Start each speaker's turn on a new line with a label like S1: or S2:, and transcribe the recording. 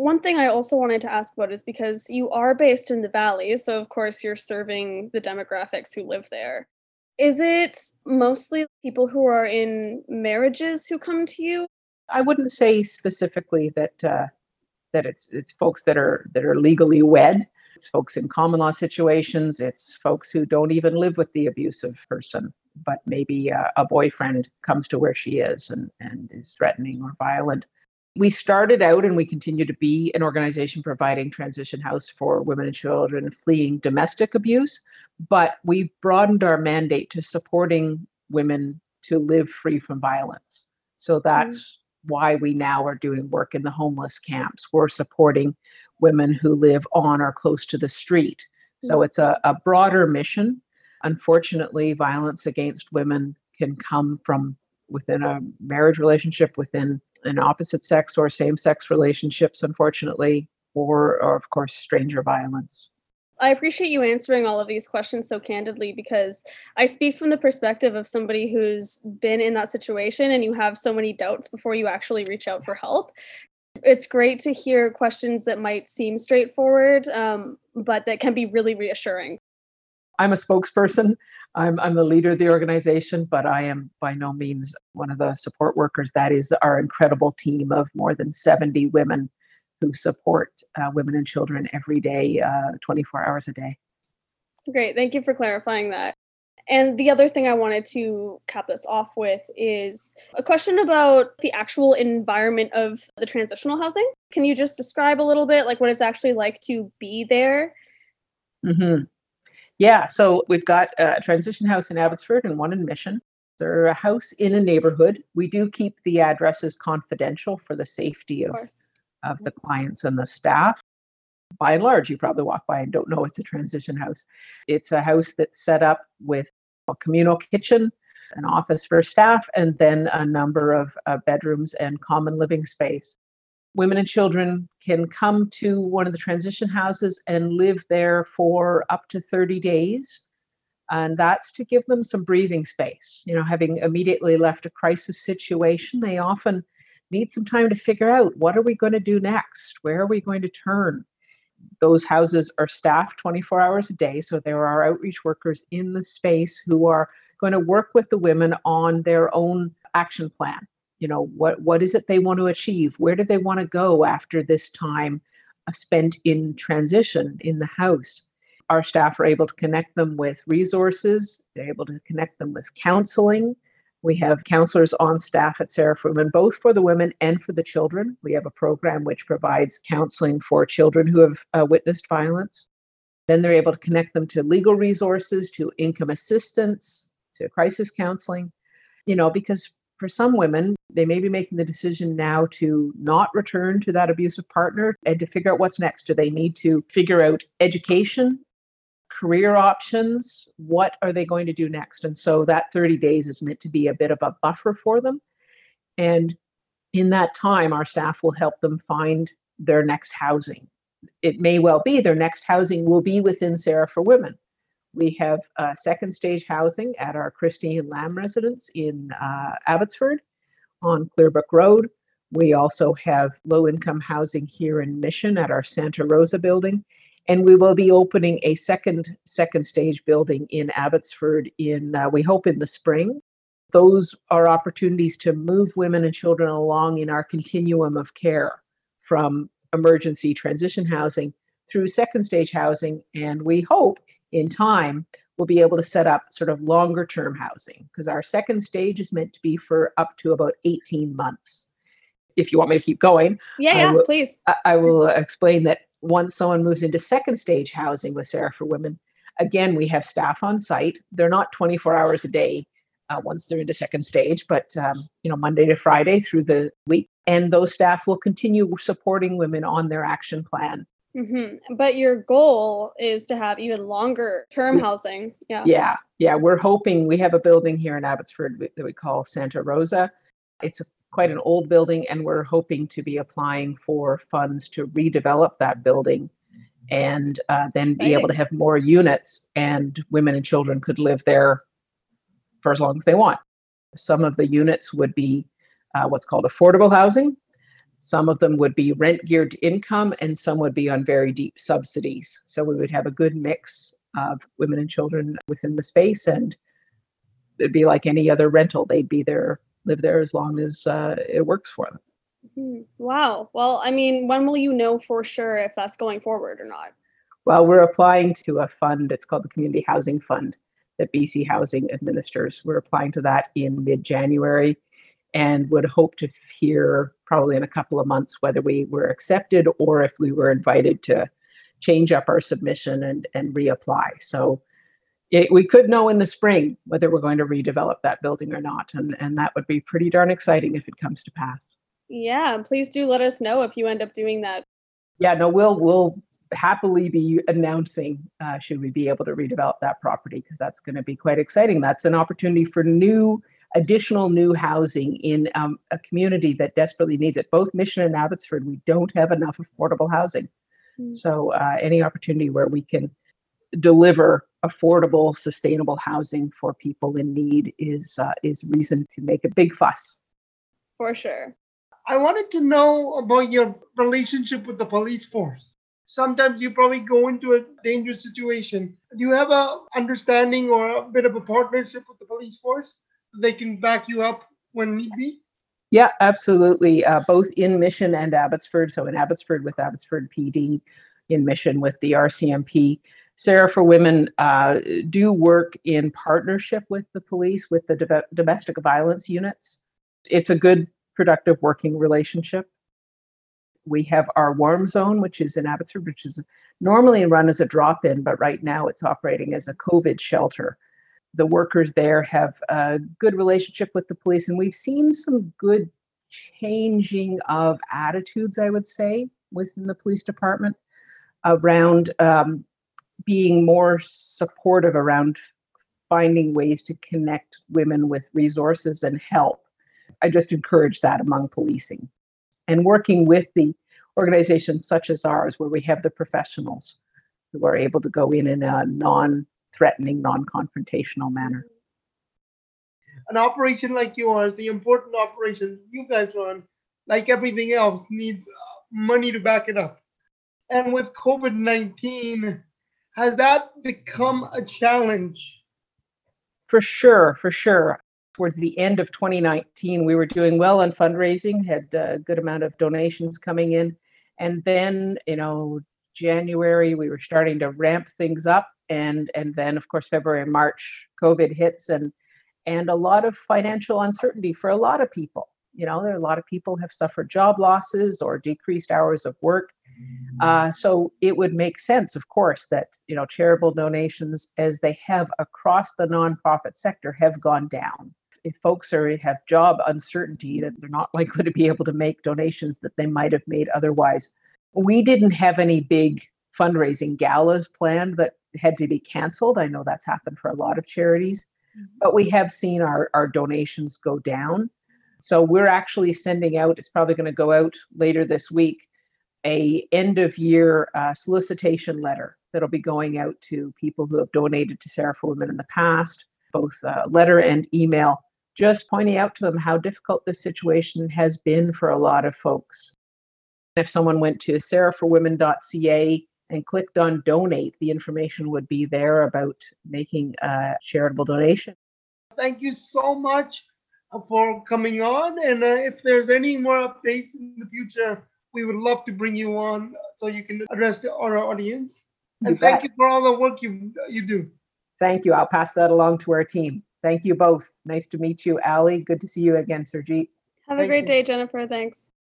S1: One thing I also wanted to ask about is because you are based in the Valley, so of course you're serving the demographics who live there. Is it mostly people who are in marriages who come to you?
S2: I wouldn't say specifically that it's folks that are legally wed. It's folks in common law situations. It's folks who don't even live with the abusive person, but maybe a boyfriend comes to where she is and is threatening or violent. We started out and we continue to be an organization providing transition house for women and children fleeing domestic abuse, but we've broadened our mandate to supporting women to live free from violence. So
S1: Mm,
S2: that's why we now are doing work in the homeless camps. We're supporting women who live on or close to the street. So
S1: mm.
S2: it's a broader mission. Unfortunately, violence against women can come from within a marriage relationship, within an opposite sex or same sex relationships, unfortunately, or of course, stranger violence.
S1: I appreciate you answering all of these questions so candidly because I speak from the perspective of somebody who's been in that situation and you have so many doubts before you actually reach out for help. It's great to hear questions that might seem straightforward, but that can be really reassuring.
S2: I'm a spokesperson. I'm the leader of the organization, but I am by no means one of the support workers. That is our incredible team of more than 70 women who support women and children every day, 24 hours a day.
S1: Great. Thank you for clarifying that. And the other thing I wanted to cap this off with is a question about the actual environment of the transitional housing. Can you just describe a little bit like what it's actually like to be there?
S2: hmm Yeah, so we've got a transition house in Abbotsford and one in Mission. They're a house in a neighborhood. We do keep the addresses confidential for the safety
S1: Of course.
S2: of the clients and the staff. By and large, you probably walk by and don't know it's a transition house. It's a house that's set up with a communal kitchen, an office for staff, and then a number of bedrooms and common living space. Women and children can come to one of the transition houses and live there for up to 30 days. And that's to give them some breathing space. Having immediately left a crisis situation, they often need some time to figure out what are we going to do next? Where are we going to turn? Those houses are staffed 24 hours a day. So there are outreach workers in the space who are going to work with the women on their own action plan. What is it they want to achieve? Where do they want to go after this time spent in transition in the house? Our staff are able to connect them with resources. They're able to connect them with counseling. We have counselors on staff at Sarah for Women, both for the women and for the children. We have a program which provides counseling for children who have witnessed violence. Then they're able to connect them to legal resources, to income assistance, to crisis counseling, because for some women, they may be making the decision now to not return to that abusive partner and to figure out what's next. Do they need to figure out education, career options? What are they going to do next? And so that 30 days is meant to be a bit of a buffer for them. And in that time, our staff will help them find their next housing. It may well be their next housing will be within Sarah for Women. We have second stage housing at our Christine Lamb residence in Abbotsford on Clearbrook Road. We also have low income housing here in Mission at our Santa Rosa building. And we will be opening a second stage building in Abbotsford we hope in the spring. Those are opportunities to move women and children along in our continuum of care from emergency transition housing through second stage housing. And we hope in time we'll be able to set up sort of longer term housing because our second stage is meant to be for up to about 18 months. If you want me to keep going,
S1: Yeah, please.
S2: I will explain that once someone moves into second stage housing with Sarah for Women, again, we have staff on site. They're not 24 hours a day once they're into second stage, but Monday to Friday through the week. And those staff will continue supporting women on their action plan.
S1: But your goal is to have even longer term housing.
S2: Yeah. We're hoping we have a building here in Abbotsford that we call Santa Rosa. It's quite an old building, and we're hoping to be applying for funds to redevelop that building and then be able to have more units, and women and children could live there for as long as they want. Some of the units would be what's called affordable housing. Some of them would be rent geared income and some would be on very deep subsidies. So we would have a good mix of women and children within the space, and it'd be like any other rental. They'd be there, live there as long as it works for them.
S1: Wow. Well, I mean, when will you know for sure if that's going forward or not?
S2: Well, we're applying to a fund. It's called the Community Housing Fund that BC Housing administers. We're applying to that in mid-January and would hope to hear probably in a couple of months whether we were accepted or if we were invited to change up our submission and reapply. So we could know in the spring whether we're going to redevelop that building or not. And that would be pretty darn exciting if it comes to pass.
S1: Yeah, please do let us know if you end up doing that.
S2: Yeah, no, we'll happily be announcing should we be able to redevelop that property, because that's going to be quite exciting. That's an opportunity for additional new housing in a community that desperately needs it. Both Mission and Abbotsford, we don't have enough affordable housing. So any opportunity where we can deliver affordable, sustainable housing for people in need is reason to make a big fuss.
S1: For sure.
S3: I wanted to know about your relationship with the police force. Sometimes you probably go into a dangerous situation. Do you have a understanding or a bit of a partnership with the police force? They can back you up when need be?
S2: Yeah, absolutely. Both in Mission and Abbotsford. So in Abbotsford with Abbotsford PD, in Mission with the RCMP. Sarah for Women do work in partnership with the police, with the domestic violence units. It's a good, productive working relationship. We have our warm zone, which is in Abbotsford, which is normally run as a drop-in, but right now it's operating as a COVID shelter. The workers there have a good relationship with the police, and we've seen some good changing of attitudes, I would say, within the police department around being more supportive around finding ways to connect women with resources and help. I just encourage that among policing. And working with the organizations such as ours, where we have the professionals who are able to go in a non-threatening, non-confrontational manner.
S3: An operation like yours, the important operation you guys run, like everything else, needs money to back it up. And with COVID-19, has that become a challenge?
S2: For sure, for sure. Towards the end of 2019, we were doing well on fundraising, had a good amount of donations coming in. And then, January, we were starting to ramp things up. And then, of course, February and March, COVID hits and a lot of financial uncertainty for a lot of people. There are a lot of people have suffered job losses or decreased hours of work. So it would make sense, of course, that, charitable donations, as they have across the nonprofit sector, have gone down. If folks have job uncertainty, that they're not likely to be able to make donations that they might have made otherwise. We didn't have any big fundraising galas planned that had to be canceled. I know that's happened for a lot of charities, but we have seen our donations go down. So we're actually sending out, it's probably going to go out later this week, a end of year solicitation letter that'll be going out to people who have donated to Sarah for Women in the past, both letter and email, just pointing out to them how difficult this situation has been for a lot of folks. If someone went to sarahforwomen.ca and clicked on donate, the information would be there about making a charitable donation.
S3: Thank you so much for coming on. And if there's any more updates in the future, we would love to bring you on so you can address our audience. And thank you for all the work you do.
S2: Thank you. I'll pass that along to our team. Thank you both. Nice to meet you, Ali. Good to see you again, Surjit.
S1: Have a great day, Jennifer. Thanks.